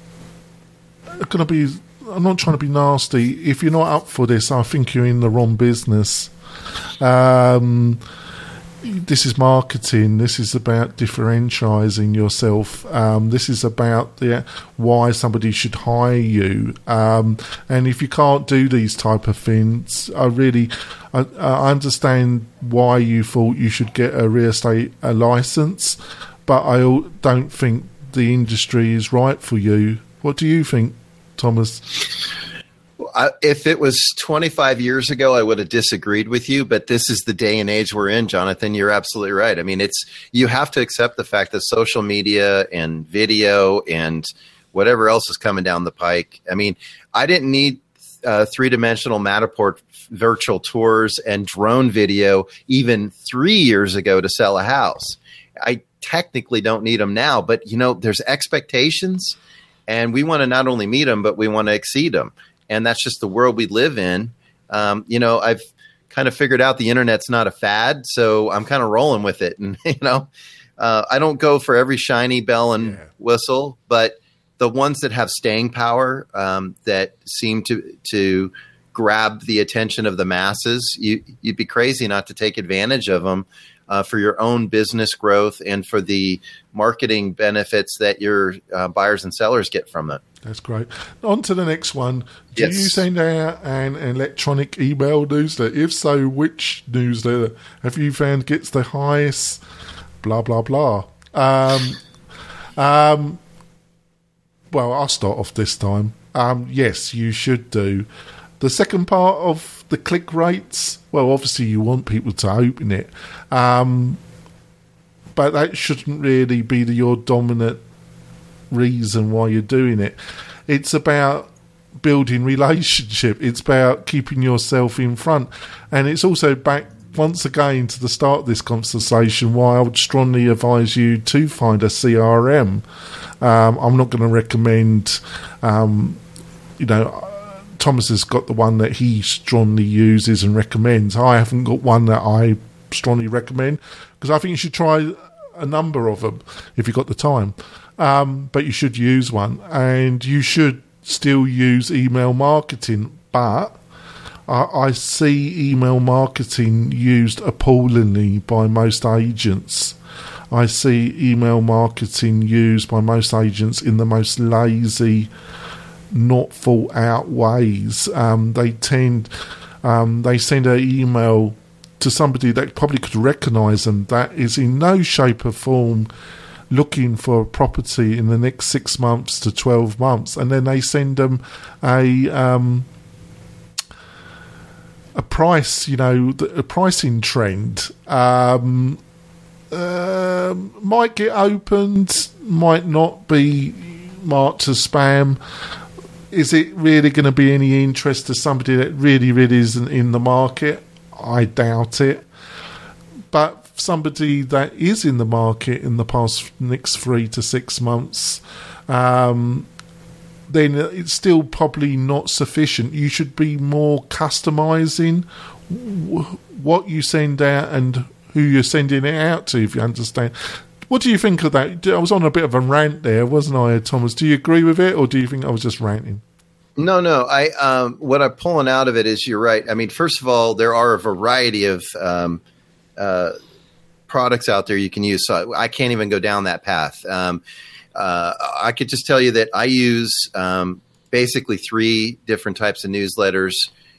I'm going to be, I'm not trying to be nasty. If you're not up for this, I think you're in the wrong business. Um, this is marketing. This is about differentiating yourself. Um, this is about the, why somebody should hire you. Um, and if you can't do these type of things, I really I, I understand why you thought you should get a real estate a license, but I don't think the industry is right for you. What do you think, Thomas? I, if it was twenty-five years ago, I would have disagreed with you, but this is the day and age we're in, Jonathan. You're absolutely right. I mean, it's, you have to accept the fact that social media and video and whatever else is coming down the pike. I mean, I didn't need uh, three-dimensional Matterport virtual tours and drone video even three years ago to sell a house. I technically don't need them now, but you know, there's expectations and we want to not only meet them, but we want to exceed them. And that's just the world we live in. Um, you know, I've kind of figured out the internet's not a fad, so I'm kind of rolling with it. And, you know, uh, I don't go for every shiny bell and yeah. whistle, but the ones that have staying power um, that seem to to grab the attention of the masses, you, you'd be crazy not to take advantage of them uh, for your own business growth and for the marketing benefits that your uh, buyers and sellers get from it. That's great. On to the next one. Do yes. you send out an electronic email newsletter? If so, which newsletter have you found gets the highest blah, blah, blah? Um, um, well, I'll start off this time. Um, yes, you should do. The second part of the click rates, well, obviously you want people to open it. Um, but that shouldn't really be the, your dominant reason why you're doing it. It's about building relationship. It's about keeping yourself in front. And it's also back once again to the start of this conversation why I would strongly advise you to find a C R M. Um, I'm not going to recommend, um, you know, Thomas has got the one that he strongly uses and recommends. I haven't got one that I strongly recommend because I think you should try a number of them if you've got the time. Um, but you should use one, and you should still use email marketing. But I, I see email marketing used appallingly by most agents. I see email marketing used by most agents in the most lazy, not thought out ways. Um, they tend, um, they send an email to somebody that probably could recognise them that is in no shape or form looking for a property in the next six months to twelve months, and then they send them a um, a price, you know, a pricing trend. Um, uh, might get opened, might not be marked as spam. Is it really going to be any interest to somebody that really, really isn't in the market? I doubt it. But somebody that is in the market in the past next three to six months, um, then it's still probably not sufficient. You should be more customising w- what you send out and who you're sending it out to, if you understand. What do you think of that? I was on a bit of a rant there, wasn't I, Thomas? Do you agree with it, or do you think I was just ranting? No, no. I um, what I'm pulling out of it is you're right. I mean, first of all, there are a variety of um, uh, products out there you can use. So I can't even go down that path. Um, uh, I could just tell you that I use um, basically three different types of newsletters.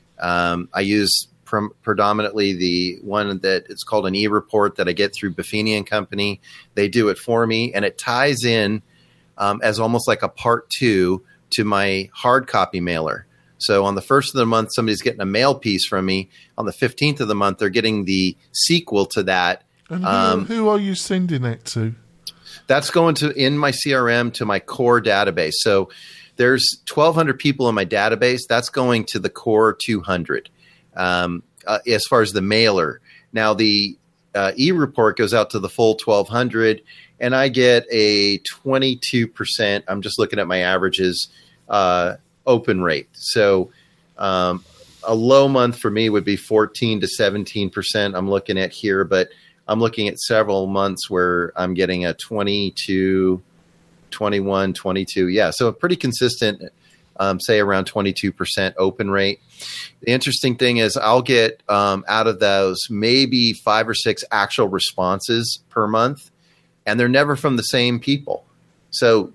Um, I use pr- predominantly the one that it's called an e-report that I get through Buffini and Company. They do it for me, and it ties in um, as almost like a part two to my hard copy mailer. So on the first of the month, somebody's getting a mail piece from me. On the fifteenth of the month, they're getting the sequel to that. And who, um, who are you sending that to? That's going to in my C R M to my core database. So there's twelve hundred people in my database. That's going to the core two hundred um, uh, as far as the mailer. Now the uh, e-report goes out to the full twelve hundred, and I get a twenty-two percent. I'm just looking at my averages uh, open rate. So um, a low month for me would be fourteen to seventeen percent. I'm looking at here, but I'm looking at several months where I'm getting a twenty-two, twenty-one, twenty-two. Yeah, so a pretty consistent, um, say around twenty-two percent open rate. The interesting thing is I'll get um, out of those maybe five or six actual responses per month, and they're never from the same people. So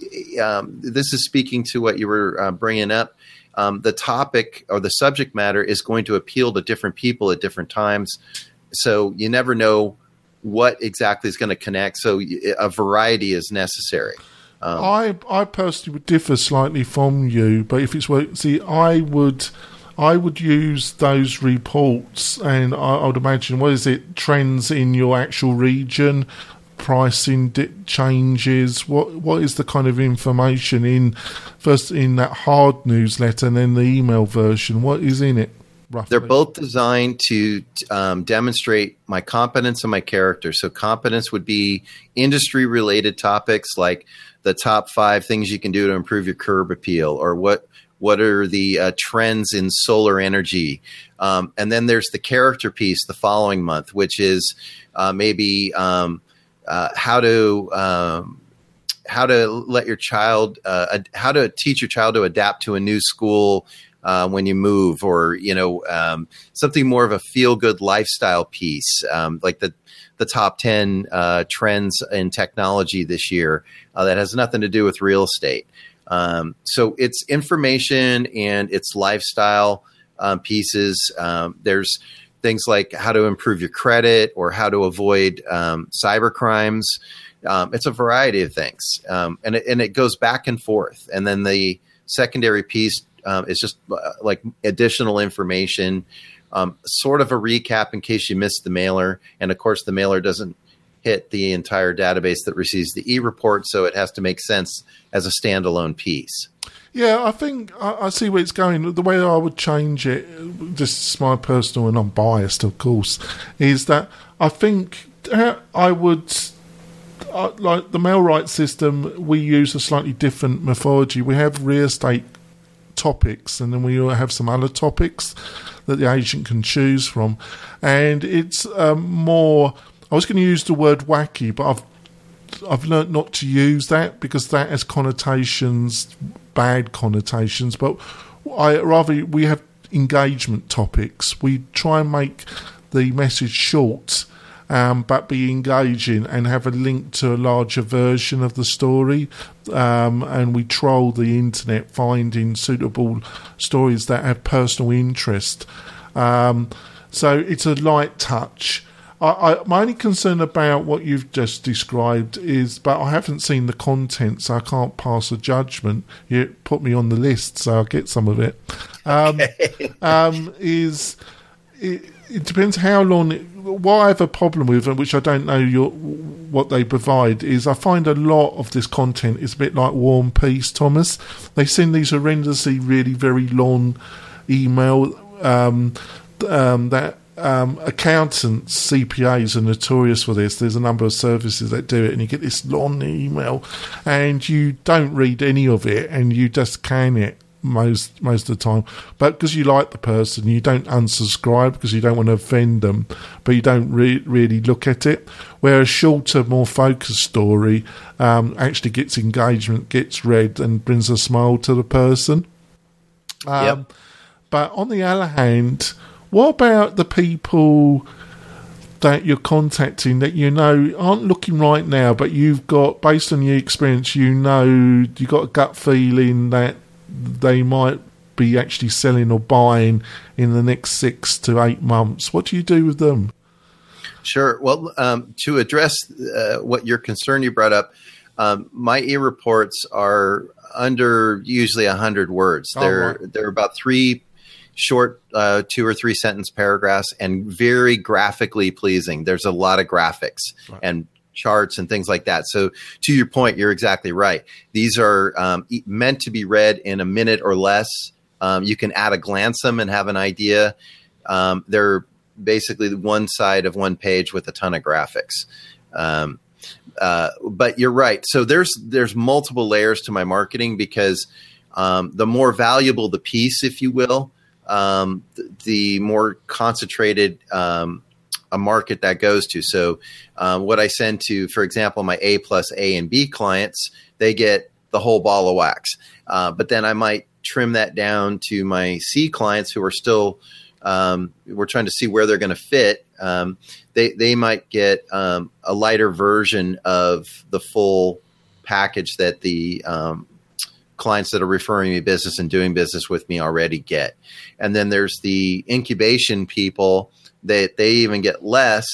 um, this is speaking to what you were uh, bringing up. Um, the topic or the subject matter is going to appeal to different people at different times. So you never know what exactly is going to connect. So a variety is necessary. Um, I I personally would differ slightly from you, but if it's what see, I would I would use those reports, and I, I would imagine what is it trends in your actual region, pricing di- changes. What what is the kind of information in first in that hard newsletter and then the email version? What is in it? Roughly. They're both designed to um, demonstrate my competence and my character. So competence would be industry-related topics like the top five things you can do to improve your curb appeal, or what what are the uh, trends in solar energy. Um, and then there's the character piece the following month, which is uh, maybe um, uh, how to um, how to let your child uh, ad- how to teach your child to adapt to a new school Uh, when you move, or, you know, um, something more of a feel-good lifestyle piece, um, like the the top ten uh, trends in technology this year uh, that has nothing to do with real estate. Um, so it's information and it's lifestyle um, pieces. Um, there's things like how to improve your credit or how to avoid um, cyber crimes. Um, it's a variety of things, um, and it, and it goes back and forth. And then the secondary piece Um, it's just uh, like additional information, um, sort of a recap in case you missed the mailer. And of course, the mailer doesn't hit the entire database that receives the e-report, so it has to make sense as a standalone piece. Yeah, I think I, I see where it's going. The way I would change it, just my personal, and I'm biased, of course, is that I think I would, uh, like the mail right system, we use a slightly different methodology. We have real estate topics, and then we have some other topics that the agent can choose from, and it's um, more I was going to use the word wacky, but I've I've learnt not to use that because that has connotations, bad connotations, but I rather we have engagement topics. We try and make the message short um, but be engaging and have a link to a larger version of the story. Um, and we troll the internet finding suitable stories that have personal interest. Um, so it's a light touch. I, I, my only concern about what you've just described is, but I haven't seen the content, so I can't pass a judgment. You put me on the list, so I'll get some of it. Um, Okay. um, is it, it depends how long. It, what I have a problem with, and which I don't know your, what they provide, is I find a lot of this content is a bit like War and Peace, Thomas. They send these horrendously, really, very long email um, um, that. Um, accountants, C P As are notorious for this. There's a number of services that do it, and you get this long email, and you don't read any of it, and you just can it most most of the time. But because you like the person, you don't unsubscribe because you don't want to offend them, but you don't re- really look at it. Where a shorter, more focused story um, actually gets engagement, gets read, and brings a smile to the person. Um, Yep. But on the other hand, what about the people that you're contacting that you know aren't looking right now, but you've got, based on your experience, you know, you got a gut feeling that they might be actually selling or buying in the next six to eight months? What do you do with them? Sure. Well, um, to address uh, what your concern you brought up, um, my e-reports are under usually one hundred words. Oh, they're right. they're about three short uh, two or three sentence paragraphs and very graphically pleasing. There's a lot of graphics Right. and charts and things like that. So to your point, you're exactly right. These are um, e- meant to be read in a minute or less. Um, you can at a glance them and have an idea. Um, they're basically one side of one page with a ton of graphics. Um, uh, but you're right. So there's there's multiple layers to my marketing because um, the more valuable the piece, if you will, um, th- the more concentrated um, a market that goes to. So um, what I send to, for example, my A plus A and B clients, they get the whole ball of wax. Uh, but then I might trim that down to my C clients who are still, um, we're trying to see where they're going to fit. Um, they, they might get um, a lighter version of the full package that the um, clients that are referring me business and doing business with me already get. And then there's the incubation people that they even get less,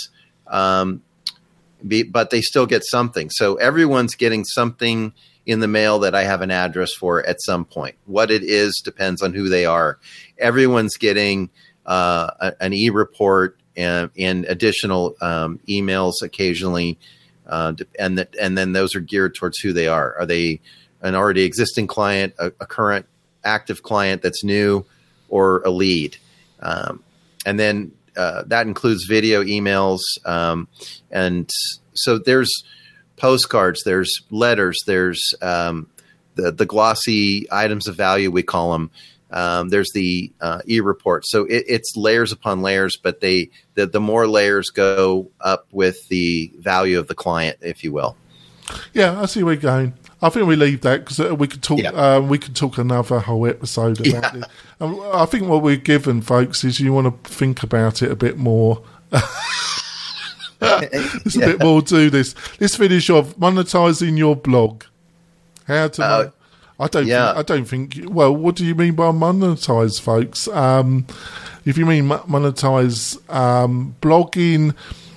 um, be, but they still get something. So everyone's getting something in the mail that I have an address for at some point. What it is depends on who they are. Everyone's getting uh, a, an e-report and, and additional um, emails occasionally, uh, and that, and then those are geared towards who they are. Are they an already existing client, a, a current active client that's new, or a lead? Um, and then uh, that includes video, emails, um, and so there's postcards, there's letters, there's um, the the glossy items of value, we call them. Um, there's the uh, e-report. So it, it's layers upon layers, but they the, the more layers go up with the value of the client, if you will. Yeah, I see where you're going. I think we leave that because uh, we could talk. Yeah. Um, we could talk another whole episode about Yeah. it. Um, I think what we're given, folks, is you want to think about it a bit more. There's a Yeah. bit more to this. Let's finish off monetizing your blog. How to? Uh, mon- I don't. yeah. Think, I don't think. Well, what do you mean by monetize, folks? Um, if you mean mo- monetize um, blogging.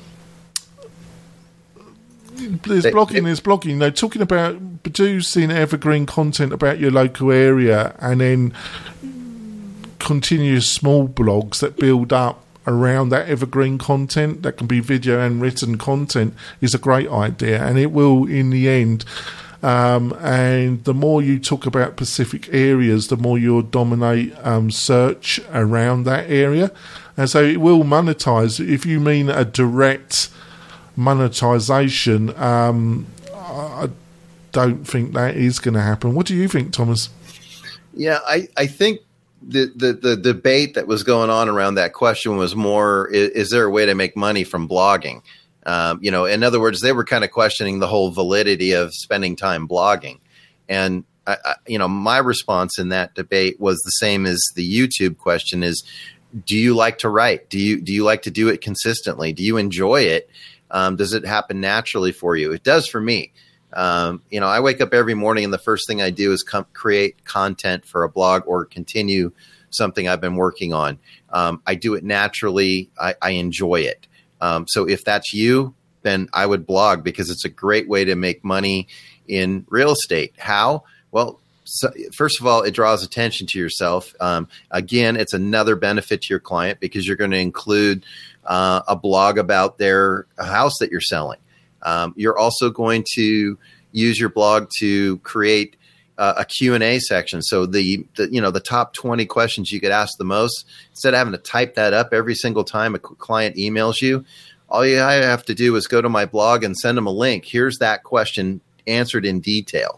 There's They- blogging, they- there's blogging. They're talking about producing evergreen content about your local area and then continuous small blogs that build up around that evergreen content that can be video and written content is a great idea, and it will in the end. Um, and the more you talk about specific areas, the more you'll dominate um, search around that area. And so it will monetize. If you mean a direct monetization, um, I don't think that is going to happen. What do you think, Thomas? Yeah, I, I think the, the, the debate that was going on around that question was more, is, is there a way to make money from blogging? Um, you know, in other words, they were kind of questioning the whole validity of spending time blogging. And, I, I, you know, my response in that debate was the same as the YouTube question is, do you like to write? Do you do you like to do it consistently? Do you enjoy it? Um, does it happen naturally for you? It does for me. Um, you know, I wake up every morning and the first thing I do is come create content for a blog or continue something I've been working on. Um, I do it naturally. I, I enjoy it. Um, so if that's you, then I would blog because it's a great way to make money in real estate. How? Well, so first of all, it draws attention to yourself. Um, again, it's another benefit to your client because you're going to include uh, a blog about their house that you're selling. Um, you're also going to use your blog to create uh, a Q and A section. So the, the you know the top twenty questions you get asked the most, instead of having to type that up every single time a client emails you, all you have to do is go to my blog and send them a link. Here's that question answered in detail.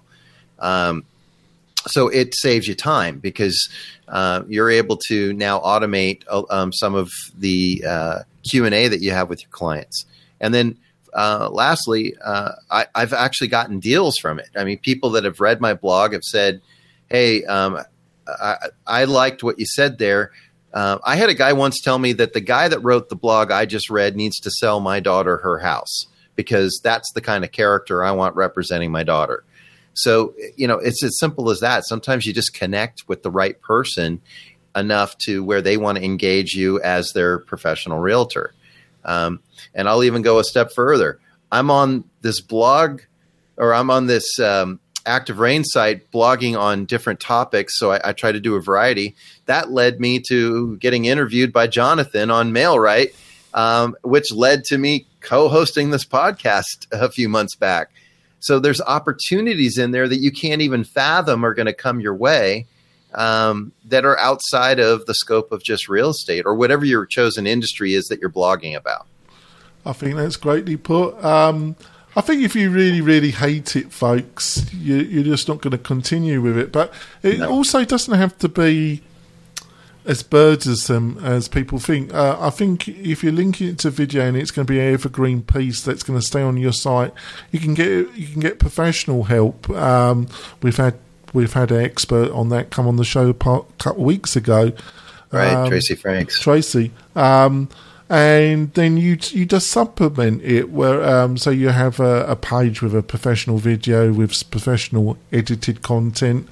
Um, so it saves you time because uh, you're able to now automate uh, um, some of the uh, Q and A that you have with your clients. And then uh, lastly, uh, I, I've actually gotten deals from it. I mean, people that have read my blog have said, hey, um, I, I liked what you said there. Uh, I had a guy once tell me that the guy that wrote the blog I just read needs to sell my daughter her house because that's the kind of character I want representing my daughter. So, you know, it's as simple as that. Sometimes you just connect with the right person enough to where they want to engage you as their professional realtor. Um, and I'll even go a step further. I'm on this blog or I'm on this um, Active Rain site blogging on different topics. So I, I try to do a variety. That led me to getting interviewed by Jonathan on MailRight, um, which led to me co-hosting this podcast a few months back. So there's opportunities in there that you can't even fathom are going to come your way um, that are outside of the scope of just real estate or whatever your chosen industry is that you're blogging about. I think that's greatly put. Um, I think if you really, really hate it, folks, you, you're just not going to continue with it. But it no. also doesn't have to be as burdensome as people think. Uh, I think if you're linking it to video and it's going to be an evergreen piece that's going to stay on your site, you can get you can get professional help. Um, we've had we've had an expert on that come on the show a couple of weeks ago. Right, um, Tracy Franks. Tracy. Um, and then you you just supplement it where um, so you have a, a page with a professional video with professional edited content.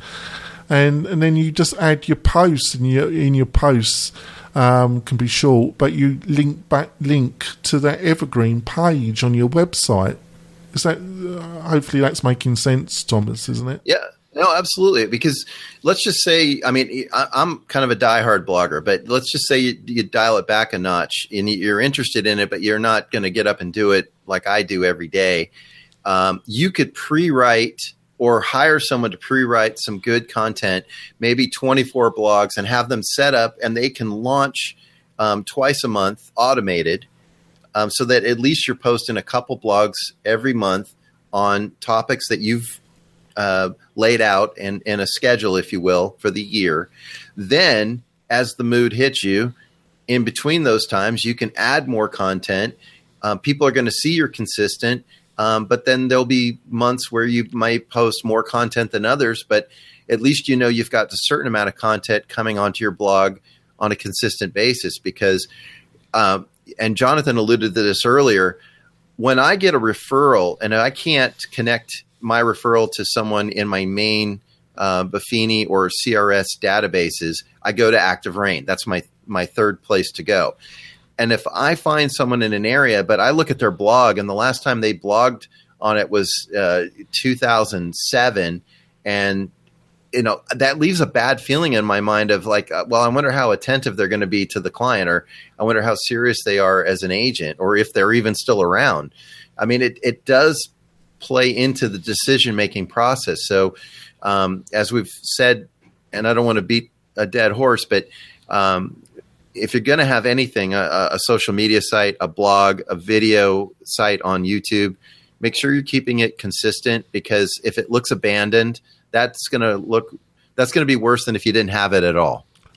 And and then you just add your posts, and your in your posts um, can be short, but you link back link to that evergreen page on your website. Is that uh, hopefully that's making sense, Thomas? Isn't it? Yeah, no, absolutely. Because let's just say, I mean, I, I'm kind of a diehard blogger, but let's just say you, you dial it back a notch, and you're interested in it, but you're not going to get up and do it like I do every day. Um, you could pre-write or hire someone to pre-write some good content, maybe twenty-four blogs, and have them set up, and they can launch um, twice a month, automated, um, so that at least you're posting a couple blogs every month on topics that you've uh, laid out in, in a schedule, if you will, for the year. Then, as the mood hits you, in between those times, you can add more content. Um, people are going to see you're consistent. Um, but then there'll be months where you might post more content than others, but at least you know you've got a certain amount of content coming onto your blog on a consistent basis because, um, and Jonathan alluded to this earlier, when I get a referral and I can't connect my referral to someone in my main uh, Buffini or C R S databases, I go to Active Rain. That's my, my third place to go. And if I find someone in an area, but I look at their blog, and the last time they blogged on it was uh, two thousand seven, and you know that leaves a bad feeling in my mind of like, uh, well, I wonder how attentive they're going to be to the client, or I wonder how serious they are as an agent, or if they're even still around. I mean, it it does play into the decision making process. So, um, as we've said, and I don't want to beat a dead horse, but um, if you're going to have anything, a, a social media site, a blog, a video site on YouTube, make sure you're keeping it consistent because if it looks abandoned, that's going to look, that's going to be worse than if you didn't have it at all.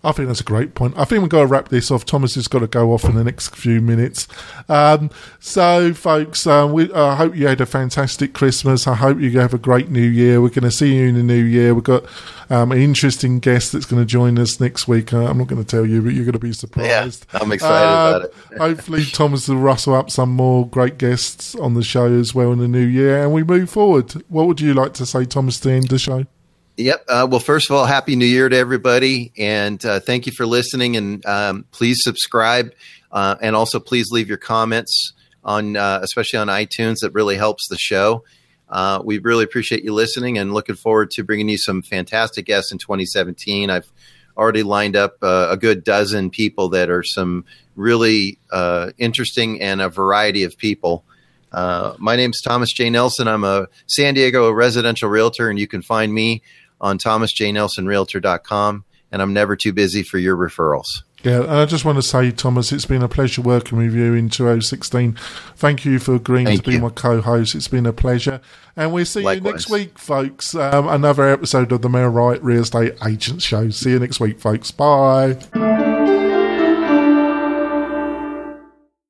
I think that's a great point. I think we've got to wrap this off. Thomas has got to go off in the next few minutes. Um, so, folks, uh, we I uh, hope you had a fantastic Christmas. I hope you have a great New Year. We're going to see you in the New Year. We've got um, an interesting guest that's going to join us next week. Uh, I'm not going to tell you, but you're going to be surprised. Yeah, I'm excited uh, about it. Hopefully, Thomas will rustle up some more great guests on the show as well in the new year, and we move forward. What would you like to say, Thomas, to end the show? Yep. Uh, well, first of all, Happy New Year to everybody. And uh, thank you for listening. And um, please subscribe. Uh, and also, please leave your comments on, uh, especially on iTunes. That really helps the show. Uh, we really appreciate you listening and looking forward to bringing you some fantastic guests in twenty seventeen. I've already lined up uh, a good dozen people that are some really uh, interesting and a variety of people. Uh, my name's Thomas J. Nelson. I'm a San Diego residential realtor, and you can find me on thomas j nelson realtor dot com, and I'm never too busy for your referrals. Yeah, and I just want to say, Thomas, it's been a pleasure working with you in two thousand sixteen. Thank you for agreeing Thank to be you. my co-host. It's been a pleasure. And we'll see Likewise. you next week, folks. Um, another episode of the Mail Right Real Estate Agent Show. See you next week, folks. Bye.